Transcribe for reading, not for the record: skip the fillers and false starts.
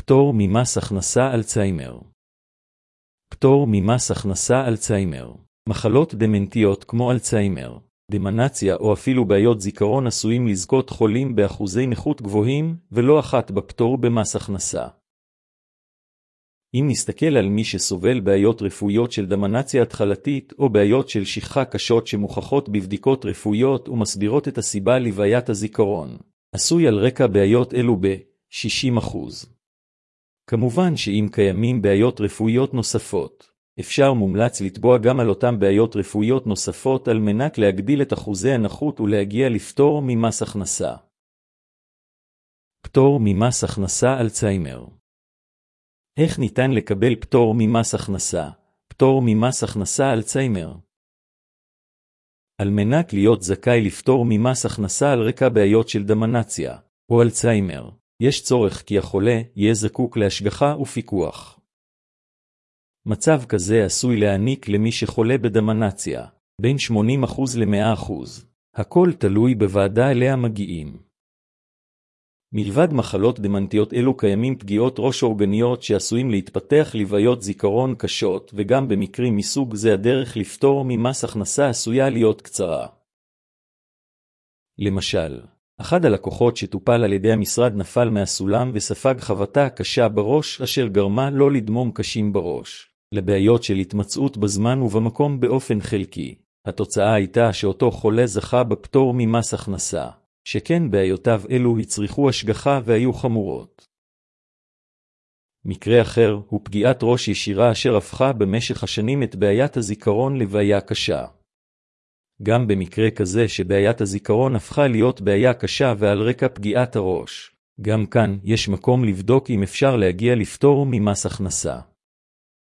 פטור ממס הכנסה אלצהיימר. פטור ממס הכנסה אלצהיימר. מחלות דמנטיות כמו אלצהיימר, דמנציה או אפילו בעיות זיכרון עשויים לזכות חולים באחוזי נכות גבוהים ולא אחת בפטור במס הכנסה. אם נסתכל על מי שסובל בעיות רפואיות של דמנציה התחלתית או בעיות של שכחה קשות שמוכחות בבדיקות רפואיות ומסבירות את הסיבה לבעיית הזיכרון, עשוי על רקע בעיות אלו ב-60%. כמובן שאם קיימים בעיות רפואיות נוספות, אפשר מומלץ לתבוע גם על אותם בעיות רפואיות נוספות על מנת להגדיל את אחוזי הנכות ולהגיע לפטור ממס הכנסה. פטור ממס הכנסה אלצהיימר. איך ניתן לקבל פטור ממס הכנסה? פטור ממס הכנסה אלצהיימר. על מנת להיות זכאי לפטור ממס הכנסה על רקע בעיות של דמנציה או אלצהיימר, יש צורך כי החולה יהיה זקוק להשגחה ופיקוח. מצב כזה עשוי להעניק למי שחולה בדמנציה, בין 80% ל-100%. הכל תלוי בוועדה אליה מגיעים. מלבד מחלות דמנטיות אלו קיימים פגיעות ראש אורגניות שעשויים להתפתח לבעיות זיכרון קשות, וגם במקרים מסוג זה הדרך לפטור ממס הכנסה עשויה להיות קצרה. למשל, אחד הלקוחות שטופל על ידי המשרד נפל מהסולם וספג חבטה קשה בראש אשר גרמה לו לדמום קשים בראש, לבעיות של התמצאות בזמן ובמקום באופן חלקי. התוצאה הייתה שאותו חולה זכה בפטור ממס הכנסה, שכן בעיותיו אלו הצריכו השגחה והיו חמורות. מקרה אחר הוא פגיעת ראש ישירה אשר הפכה במשך השנים את בעיית הזיכרון לבעיה קשה. גם במקרה כזה שבעיית הזיכרון הפכה להיות בעיה קשה ועל רקע פגיעת הראש, גם כאן יש מקום לבדוק אם אפשר להגיע לפטור ממס הכנסה.